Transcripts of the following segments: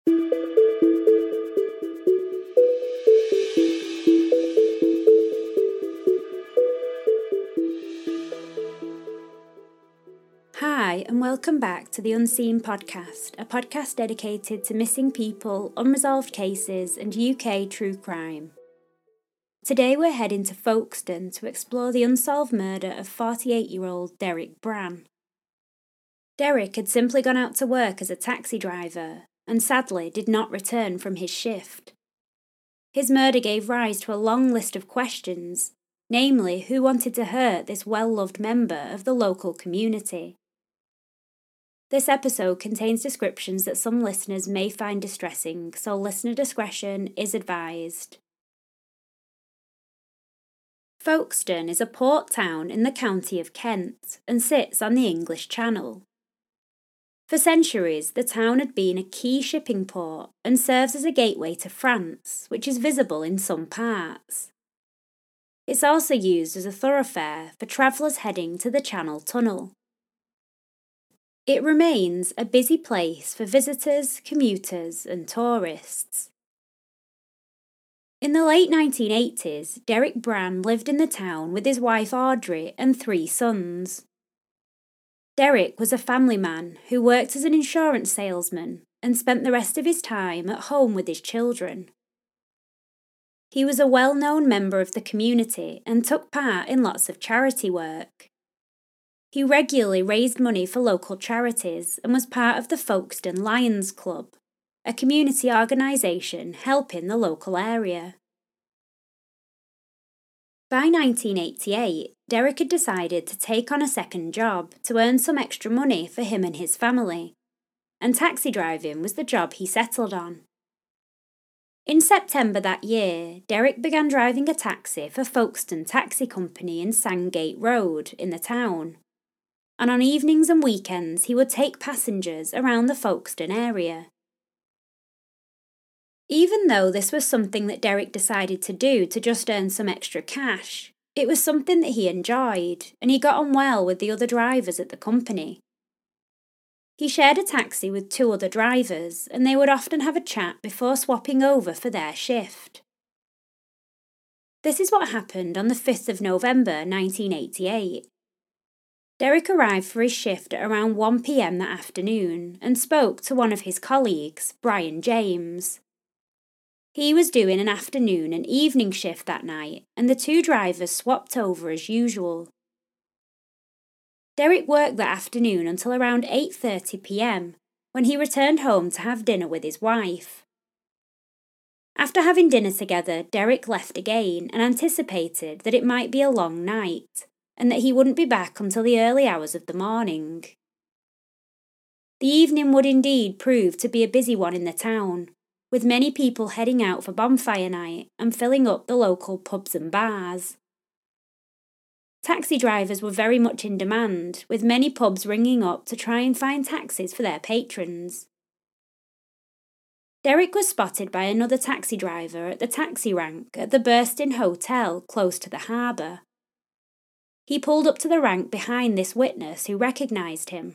Hi, and welcome back to the Unseen Podcast, a podcast dedicated to missing people, unresolved cases, and UK true crime. Today we're heading to Folkestone to explore the unsolved murder of 48-year-old Derek Brann. Derek had simply gone out to work as a taxi driver, and sadly did not return from his shift. His murder gave rise to a long list of questions, namely who wanted to hurt this well-loved member of the local community. This episode contains descriptions that some listeners may find distressing, so listener discretion is advised. Folkestone is a port town in the county of Kent and sits on the English Channel. For centuries, the town had been a key shipping port and serves as a gateway to France, which is visible in some parts. It's also used as a thoroughfare for travellers heading to the Channel Tunnel. It remains a busy place for visitors, commuters, and tourists. In the late 1980s, Derek Brann lived in the town with his wife Audrey and 3 sons. Derek was a family man who worked as an insurance salesman and spent the rest of his time at home with his children. He was a well-known member of the community and took part in lots of charity work. He regularly raised money for local charities and was part of the Folkestone Lions Club, a community organisation helping the local area. By 1988, Derek had decided to take on a second job to earn some extra money for him and his family, and taxi driving was the job he settled on. In September that year, Derek began driving a taxi for Folkestone Taxi Company in Sandgate Road in the town, and on evenings and weekends he would take passengers around the Folkestone area. Even though this was something that Derek decided to do to just earn some extra cash, it was something that he enjoyed, and he got on well with the other drivers at the company. He shared a taxi with 2 other drivers, and they would often have a chat before swapping over for their shift. This is what happened on the 5th of November 1988. Derek arrived for his shift at around 1 p.m. that afternoon and spoke to one of his colleagues, Brian James. He was doing an afternoon and evening shift that night, and the 2 drivers swapped over as usual. Derek worked that afternoon until around 8:30 p.m, when he returned home to have dinner with his wife. After having dinner together, Derek left again and anticipated that it might be a long night, and that he wouldn't be back until the early hours of the morning. The evening would indeed prove to be a busy one in the town, with many people heading out for bonfire night and filling up the local pubs and bars. Taxi drivers were very much in demand, with many pubs ringing up to try and find taxis for their patrons. Derek was spotted by another taxi driver at the taxi rank at the Bursting Hotel close to the harbour. He pulled up to the rank behind this witness who recognised him.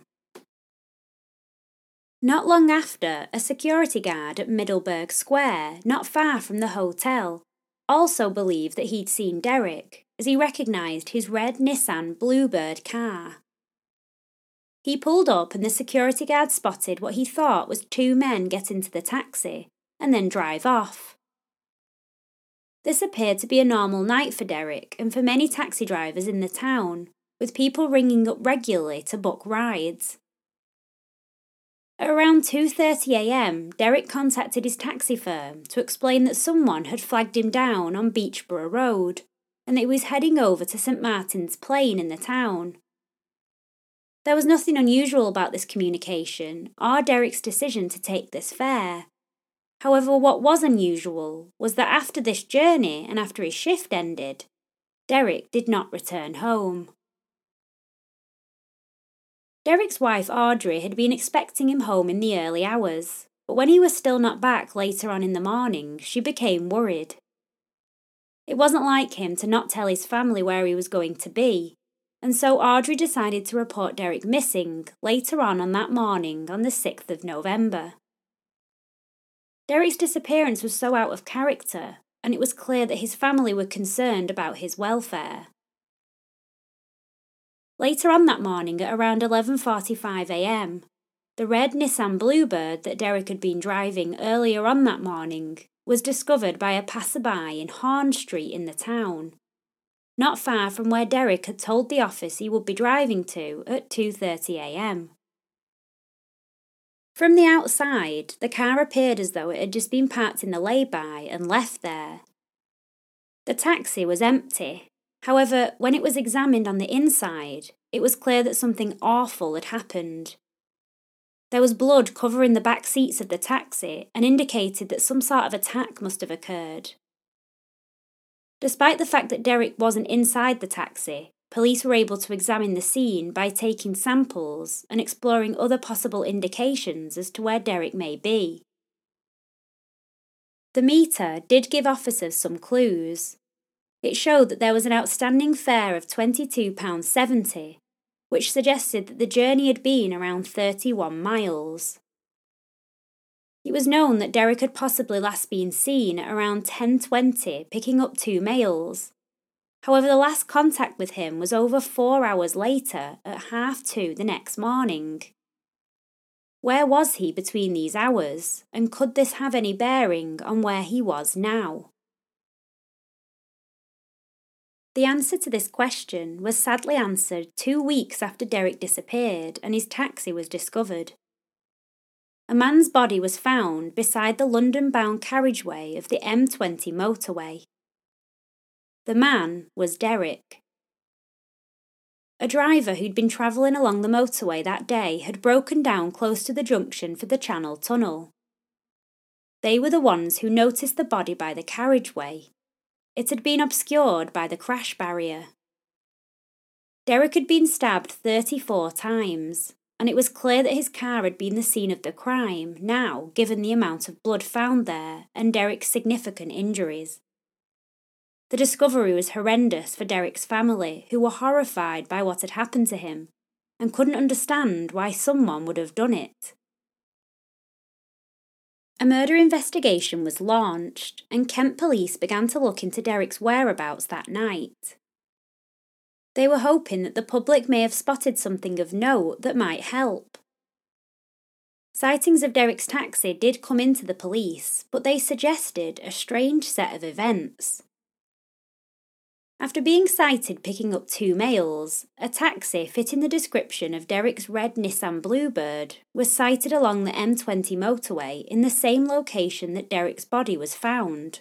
Not long after, a security guard at Middleburg Square, not far from the hotel, also believed that he'd seen Derek, as he recognised his red Nissan Bluebird car. He pulled up and the security guard spotted what he thought was 2 men get into the taxi and then drive off. This appeared to be a normal night for Derek and for many taxi drivers in the town, with people ringing up regularly to book rides. At around 2:30 a.m, Derek contacted his taxi firm to explain that someone had flagged him down on Beechborough Road and that he was heading over to St Martin's Plain in the town. There was nothing unusual about this communication or Derek's decision to take this fare. However, what was unusual was that after this journey and after his shift ended, Derek did not return home. Derek's wife Audrey had been expecting him home in the early hours, but when he was still not back later on in the morning, she became worried. It wasn't like him to not tell his family where he was going to be, and so Audrey decided to report Derek missing later on that morning on the 6th of November. Derek's disappearance was so out of character, and it was clear that his family were concerned about his welfare. Later on that morning at around 11:45 a.m, the red Nissan Bluebird that Derek had been driving earlier on that morning was discovered by a passerby in Horn Street in the town, not far from where Derek had told the office he would be driving to at 2:30 a.m. From the outside, the car appeared as though it had just been parked in the lay-by and left there. The taxi was empty. However, when it was examined on the inside, it was clear that something awful had happened. There was blood covering the back seats of the taxi and indicated that some sort of attack must have occurred. Despite the fact that Derek wasn't inside the taxi, police were able to examine the scene by taking samples and exploring other possible indications as to where Derek may be. The meter did give officers some clues. It showed that there was an outstanding fare of £22.70, which suggested that the journey had been around 31 miles. It was known that Derek had possibly last been seen at around 10:20 picking up 2 males. However, the last contact with him was over 4 hours later at 2:30 the next morning. Where was he between these hours, and could this have any bearing on where he was now? The answer to this question was sadly answered 2 weeks after Derek disappeared and his taxi was discovered. A man's body was found beside the London-bound carriageway of the M20 motorway. The man was Derek. A driver who'd been travelling along the motorway that day had broken down close to the junction for the Channel Tunnel. They were the ones who noticed the body by the carriageway. It had been obscured by the crash barrier. Derek had been stabbed 34 times, and it was clear that his car had been the scene of the crime now, given the amount of blood found there and Derek's significant injuries. The discovery was horrendous for Derek's family, who were horrified by what had happened to him and couldn't understand why someone would have done it. A murder investigation was launched, and Kent police began to look into Derek's whereabouts that night. They were hoping that the public may have spotted something of note that might help. Sightings of Derek's taxi did come into the police, but they suggested a strange set of events. After being sighted picking up 2 males, a taxi fitting the description of Derek's red Nissan Bluebird was sighted along the M20 motorway in the same location that Derek's body was found.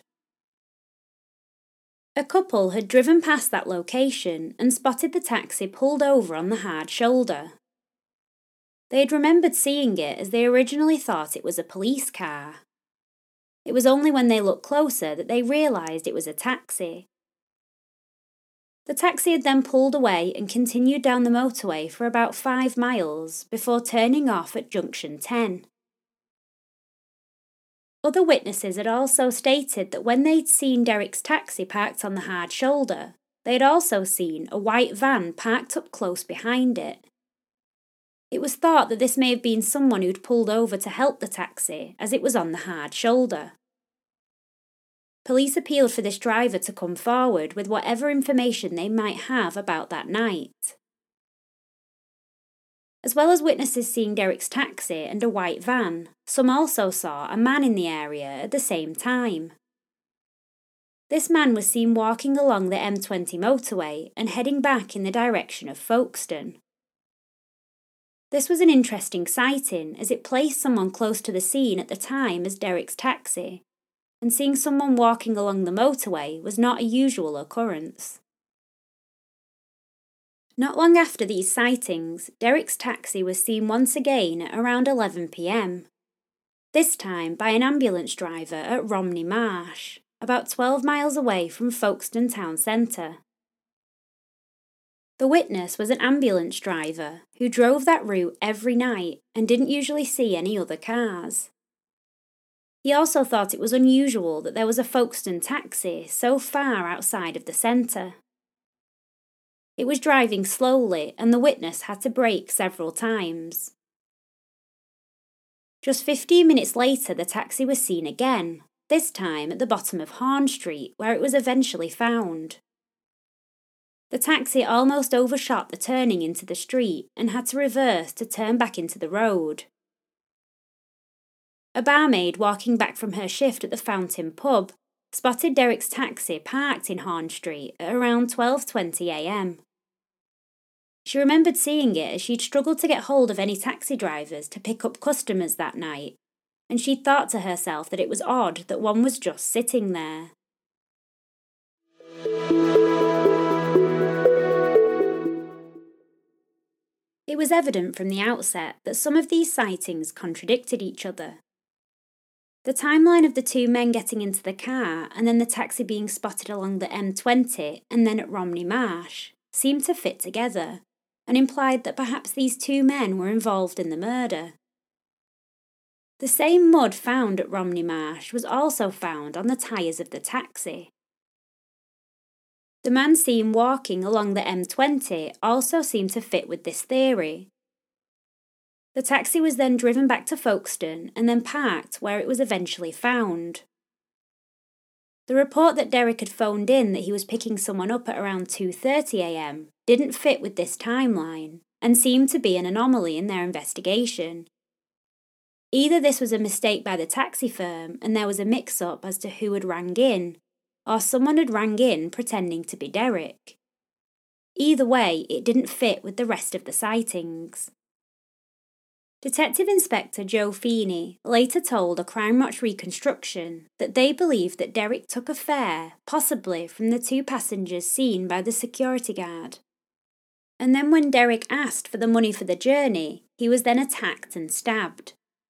A couple had driven past that location and spotted the taxi pulled over on the hard shoulder. They had remembered seeing it as they originally thought it was a police car. It was only when they looked closer that they realised it was a taxi. The taxi had then pulled away and continued down the motorway for about 5 miles before turning off at junction 10. Other witnesses had also stated that when they'd seen Derek's taxi parked on the hard shoulder, they had also seen a white van parked up close behind it. It was thought that this may have been someone who'd pulled over to help the taxi as it was on the hard shoulder. Police appealed for this driver to come forward with whatever information they might have about that night. As well as witnesses seeing Derek's taxi and a white van, some also saw a man in the area at the same time. This man was seen walking along the M20 motorway and heading back in the direction of Folkestone. This was an interesting sighting as it placed someone close to the scene at the time as Derek's taxi, and seeing someone walking along the motorway was not a usual occurrence. Not long after these sightings, Derek's taxi was seen once again at around 11 p.m, this time by an ambulance driver at Romney Marsh, about 12 miles away from Folkestone town centre. The witness was an ambulance driver who drove that route every night and didn't usually see any other cars. He also thought it was unusual that there was a Folkestone taxi so far outside of the centre. It was driving slowly and the witness had to brake several times. Just 15 minutes later, the taxi was seen again, this time at the bottom of Harn Street, where it was eventually found. The taxi almost overshot the turning into the street and had to reverse to turn back into the road. A barmaid walking back from her shift at the Fountain pub spotted Derek's taxi parked in Harn Street at around 12:20 a.m. She remembered seeing it as she'd struggled to get hold of any taxi drivers to pick up customers that night, and she'd thought to herself that it was odd that one was just sitting there. It was evident from the outset that some of these sightings contradicted each other. The timeline of the two men getting into the car and then the taxi being spotted along the M20 and then at Romney Marsh seemed to fit together, and implied that perhaps these two men were involved in the murder. The same mud found at Romney Marsh was also found on the tyres of the taxi. The man seen walking along the M20 also seemed to fit with this theory. The taxi was then driven back to Folkestone and then parked where it was eventually found. The report that Derek had phoned in that he was picking someone up at around 2:30 a.m. didn't fit with this timeline and seemed to be an anomaly in their investigation. Either this was a mistake by the taxi firm and there was a mix-up as to who had rang in, or someone had rang in pretending to be Derek. Either way, it didn't fit with the rest of the sightings. Detective Inspector Joe Feeney later told a Crime Watch reconstruction that they believed that Derek took a fare, possibly from the two passengers seen by the security guard. And then when Derek asked for the money for the journey, he was then attacked and stabbed.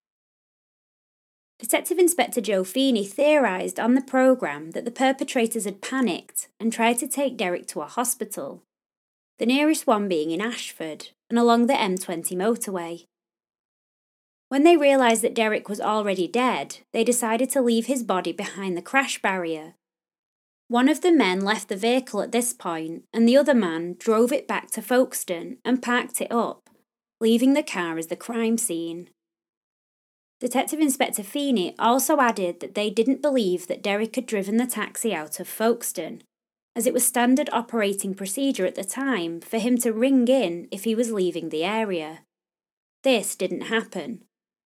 Detective Inspector Joe Feeney theorised on the programme that the perpetrators had panicked and tried to take Derek to a hospital, the nearest one being in Ashford and along the M20 motorway. When they realised that Derek was already dead, they decided to leave his body behind the crash barrier. One of the men left the vehicle at this point, and the other man drove it back to Folkestone and parked it up, leaving the car as the crime scene. Detective Inspector Feeney also added that they didn't believe that Derek had driven the taxi out of Folkestone, as it was standard operating procedure at the time for him to ring in if he was leaving the area. This didn't happen.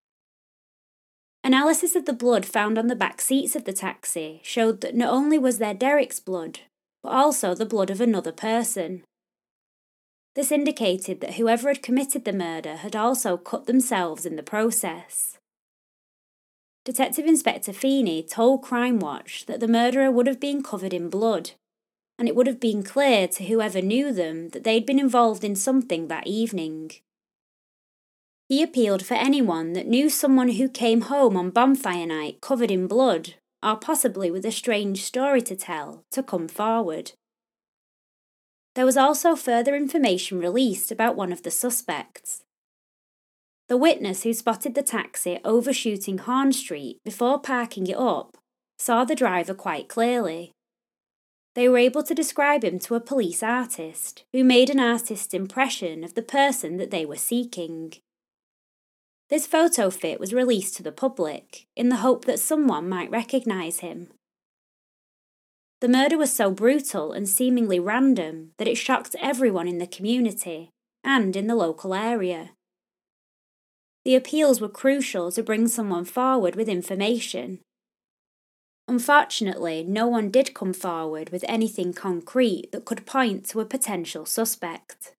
Analysis of the blood found on the back seats of the taxi showed that not only was there Derek's blood, but also the blood of another person. This indicated that whoever had committed the murder had also cut themselves in the process. Detective Inspector Feeney told Crime Watch that the murderer would have been covered in blood, and it would have been clear to whoever knew them that they'd been involved in something that evening. He appealed for anyone that knew someone who came home on bonfire night covered in blood, or possibly with a strange story to tell, to come forward. There was also further information released about one of the suspects. The witness who spotted the taxi overshooting Harn Street before parking it up saw the driver quite clearly. They were able to describe him to a police artist, who made an artist's impression of the person that they were seeking. This photo fit was released to the public, in the hope that someone might recognise him. The murder was so brutal and seemingly random that it shocked everyone in the community and in the local area. The appeals were crucial to bring someone forward with information. Unfortunately, no one did come forward with anything concrete that could point to a potential suspect.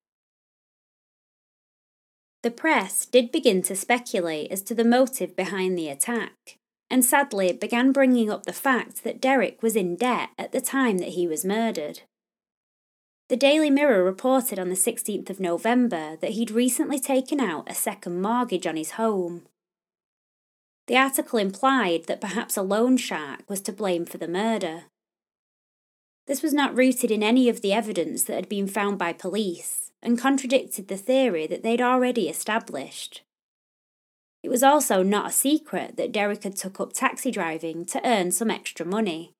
The press did begin to speculate as to the motive behind the attack, and sadly began bringing up the fact that Derek was in debt at the time that he was murdered. The Daily Mirror reported on the 16th of November that he'd recently taken out a second mortgage on his home. The article implied that perhaps a loan shark was to blame for the murder. This was not rooted in any of the evidence that had been found by police, and contradicted the theory that they'd already established. It was also not a secret that Derek had took up taxi driving to earn some extra money.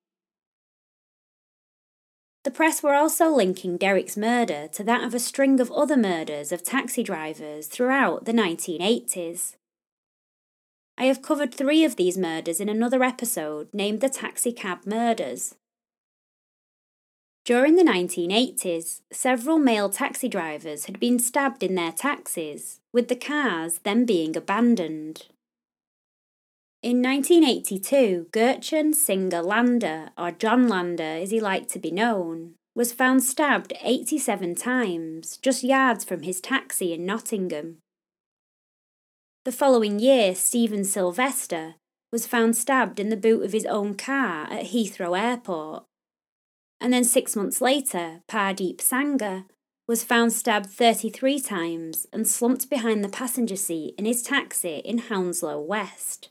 The press were also linking Derek's murder to that of a string of other murders of taxi drivers throughout the 1980s. I have covered 3 of these murders in another episode named The Taxi Cab Murders. During the 1980s, several male taxi drivers had been stabbed in their taxis, with the cars then being abandoned. In 1982, Gurchan Singer Lander, or John Lander as he liked to be known, was found stabbed 87 times, just yards from his taxi in Nottingham. The following year, Stephen Sylvester was found stabbed in the boot of his own car at Heathrow Airport. And then 6 months later, Pardeep Sangha was found stabbed 33 times and slumped behind the passenger seat in his taxi in Hounslow West.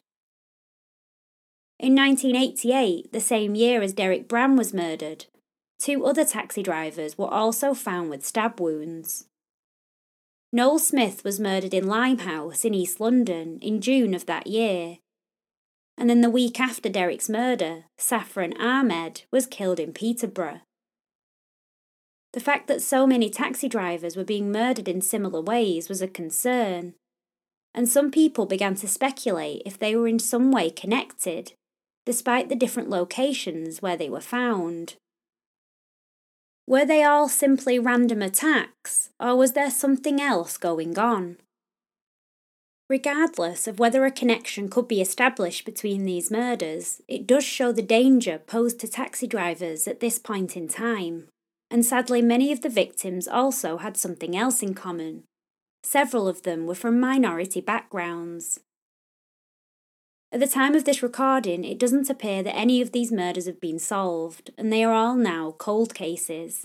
In 1988, the same year as Derek Bram was murdered, 2 other taxi drivers were also found with stab wounds. Noel Smith was murdered in Limehouse in East London in June of that year. And then the week after Derek's murder, Safran Ahmed was killed in Peterborough. The fact that so many taxi drivers were being murdered in similar ways was a concern, and some people began to speculate if they were in some way connected, despite the different locations where they were found. Were they all simply random attacks, or was there something else going on? Regardless of whether a connection could be established between these murders, it does show the danger posed to taxi drivers at this point in time, and sadly many of the victims also had something else in common. Several of them were from minority backgrounds. At the time of this recording, it doesn't appear that any of these murders have been solved, and they are all now cold cases.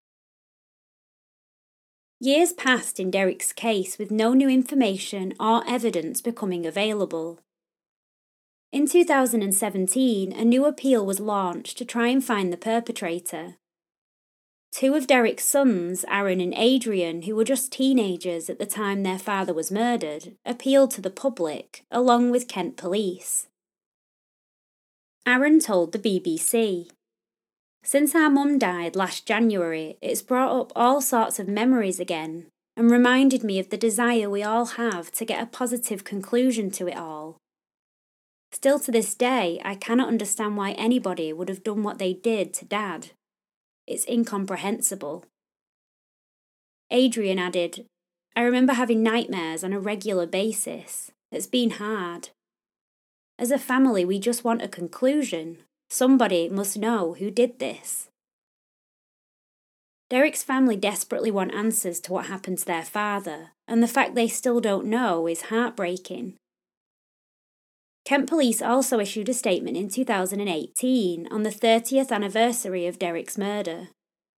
Years passed in Derek's case with no new information or evidence becoming available. In 2017, a new appeal was launched to try and find the perpetrator. 2 of Derek's sons, Aaron and Adrian, who were just teenagers at the time their father was murdered, appealed to the public, along with Kent Police. Aaron told the BBC, "Since our mum died last January, it's brought up all sorts of memories again, and reminded me of the desire we all have to get a positive conclusion to it all. Still to this day, I cannot understand why anybody would have done what they did to Dad. It's incomprehensible." Adrian added, "I remember having nightmares on a regular basis. It's been hard. As a family, we just want a conclusion. Somebody must know who did this." Derek's family desperately want answers to what happened to their father, and the fact they still don't know is heartbreaking. Kent Police also issued a statement in 2018 on the 30th anniversary of Derek's murder.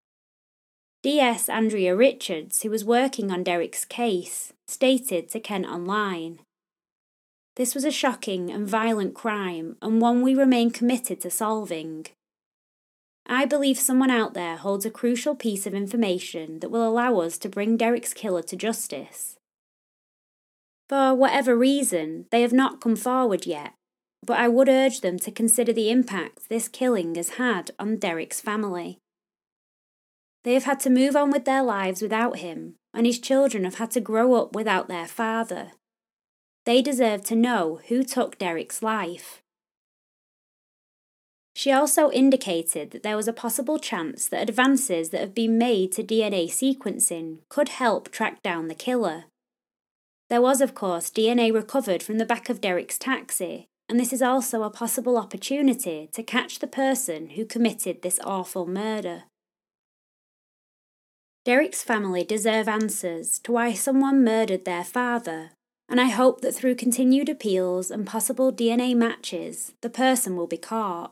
DS Andrea Richards, who was working on Derek's case, stated to Kent Online, "This was a shocking and violent crime and one we remain committed to solving. I believe someone out there holds a crucial piece of information that will allow us to bring Derek's killer to justice. For whatever reason, they have not come forward yet, but I would urge them to consider the impact this killing has had on Derek's family. They have had to move on with their lives without him, and his children have had to grow up without their father. They deserve to know who took Derek's life." She also indicated that there was a possible chance that advances that have been made to DNA sequencing could help track down the killer. There was, of course, DNA recovered from the back of Derek's taxi, and this is also a possible opportunity to catch the person who committed this awful murder. Derek's family deserve answers to why someone murdered their father, and I hope that through continued appeals and possible DNA matches, the person will be caught.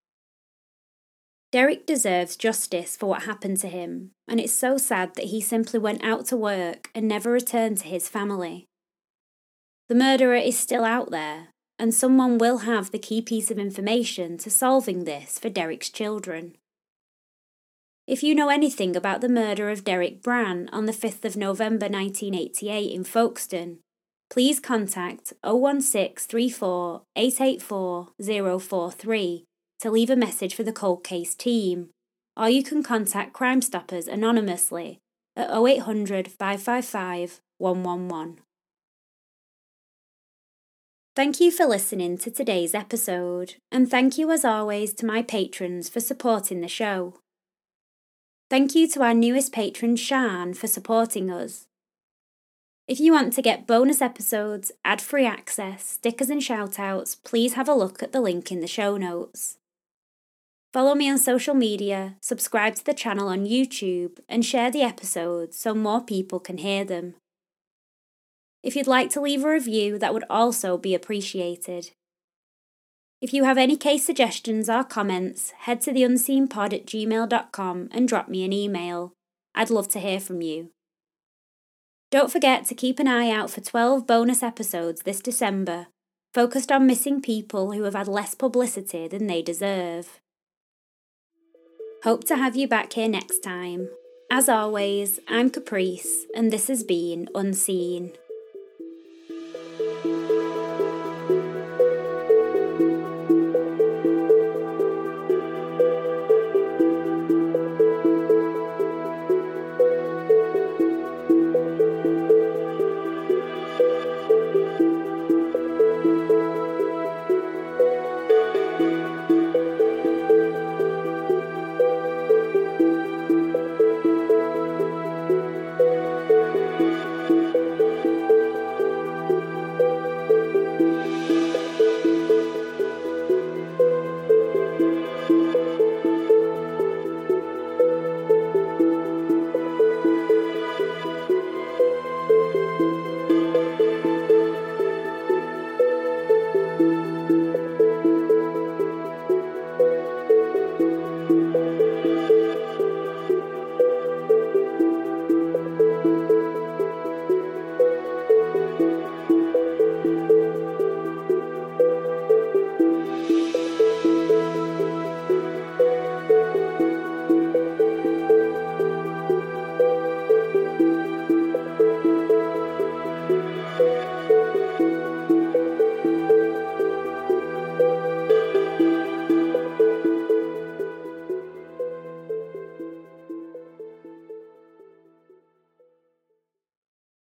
Derek deserves justice for what happened to him, and it's so sad that he simply went out to work and never returned to his family. The murderer is still out there, and someone will have the key piece of information to solving this for Derek's children. If you know anything about the murder of Derek Bran on the 5th of November 1988 in Folkestone, please contact 01634 884 043 to leave a message for the cold case team, or you can contact Crime Stoppers anonymously at 0800 555 111. Thank you for listening to today's episode, and thank you as always to my patrons for supporting the show. Thank you to our newest patron, Shan, for supporting us. If you want to get bonus episodes, ad-free access, stickers and shoutouts, please have a look at the link in the show notes. Follow me on social media, subscribe to the channel on YouTube, and share the episodes so more people can hear them. If you'd like to leave a review, that would also be appreciated. If you have any case suggestions or comments, head to theunseenpod@gmail.com and drop me an email. I'd love to hear from you. Don't forget to keep an eye out for 12 bonus episodes this December, focused on missing people who have had less publicity than they deserve. Hope to have you back here next time. As always, I'm Caprice, and this has been Unseen.